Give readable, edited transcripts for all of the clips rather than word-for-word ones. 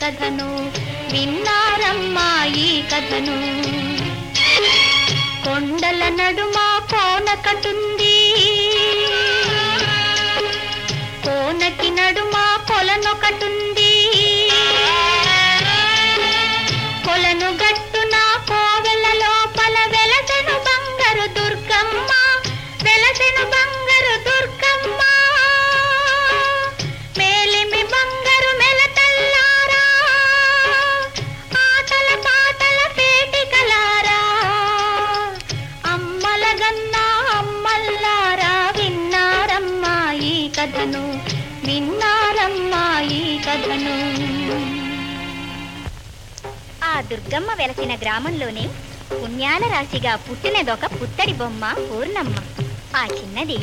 కథను విన్నారమ్మా ఈ కథను. కొండల నడుమ కోనకటుంది, కోనకి నడుమ కొలనొకటుంది, కొలను గట్టున కోవెల లోపల వెలసెను బంగారు దుర్గమ్మ, వెలసెను బంగారు దుర్గమ్మ. మేలిమి బంగారు మెలతల్లారా, ఆటల పాటల పేటికలారా, అమ్మల గన్నా అమ్మల్లారా విన్నారమ్మా ఈ కథను, విన్నారమ్మా ఈ కథను. ఆ దుర్గమ్మ వెలసిన గ్రామంలోనే పుణ్యాల రాశిగా పుట్టినదొక పుత్తడి బొమ్మ పూర్ణమ్మ. ఆ చిన్నది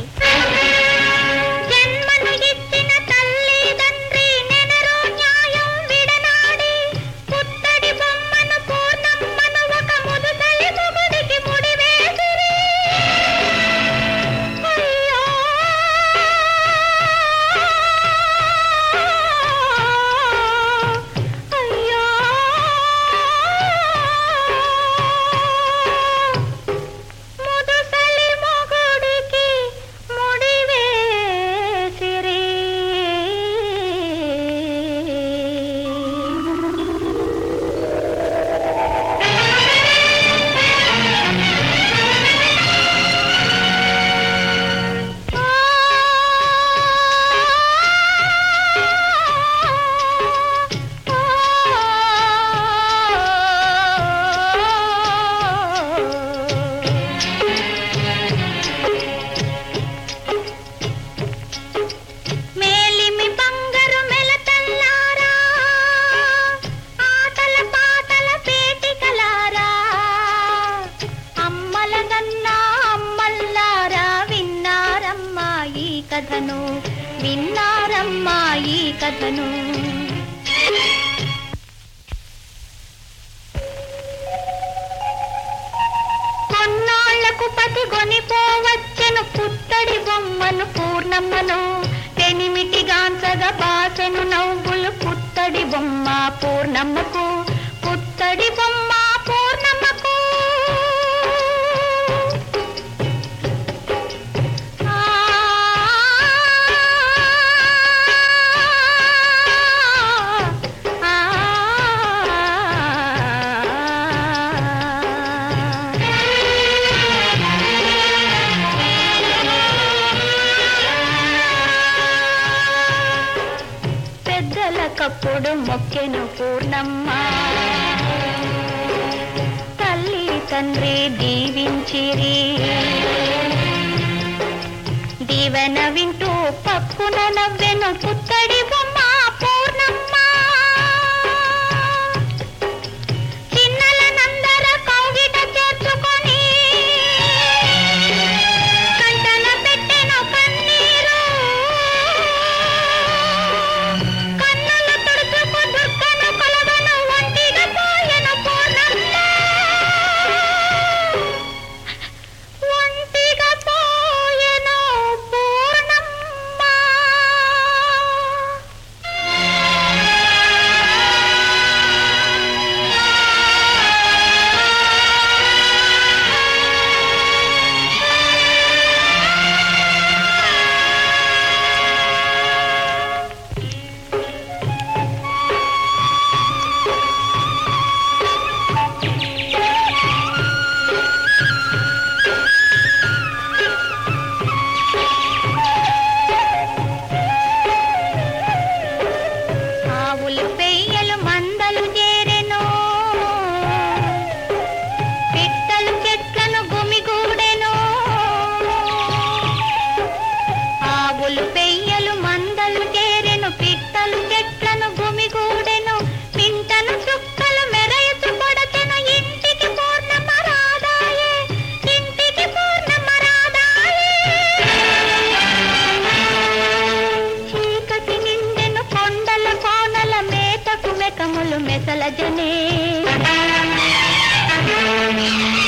జన్మను ఇచ్చిన తల్లిదండ్రి నెనరు న్యాయం విడనాడి పుత్తడి బొమ్మను పూర్ణమ్మను ఒక ముదుసలి మొగుడికి ముడివేసిరి. అయ్యో అయ్యో ముదుసలి మొగుడికి ముడివేసిరి. మేలిమి బంగారు మెలతల్లారా, ఆటల పాటల పేటికలారా, అమ్మల గన్నా అమ్మల్లారా విన్నారమ్మా ఈ కథను, విన్నారమ్మా ఈ కథను. కొన్నాళ్లకు పతి గొనిపోవచ్చెను పుత్తడి బొమ్మను పూర్ణమ్మను, పెనిమిటి గాంచగా బాసెను నవ్వులు పుత్తడి బొమ్మ పూర్ణమ్మకు, పుత్తడి బొమ్మ పూర్ణమ్మకు. ఆ ఆ పెద్దలకప్పుడు మొక్కెను పూర్ణమ్మ, తల్లి తండ్రి దీవించిరి. దీవెన వింటూ పక్కున నవ్వెను పుత్తడి బొమ్మ పూర్ణమ్మ. చిన్నలనందర కౌగిట చేర్చుకొని కంటన పెట్టెను కన్నీరు, కన్నులు తుడుచుకు దుర్గను కొలవను ఒంటిగా పోయెను పూర్ణమ్మ, ఒంటిగా పోయెను పూర్ణమ్మ. ఆవులు పెయ్యలు మందలు చేరెను, పిట్టలు చెట్లను గుమిగూడెను. ఆవులు పెయ్యలు మందలు చేరెను, పిట్టలు చెట్లను గుమిగూడెను. పింటను చుక్కలు మెరయచు కొడచెను, ఇంటికి పూర్ణమ్మ రాదాయే, ఇంటికి పూర్ణమ్మ రాదాయే. చీకటి నిండెను కొండల కోనల మేతకు మెకములు మెసలజనే.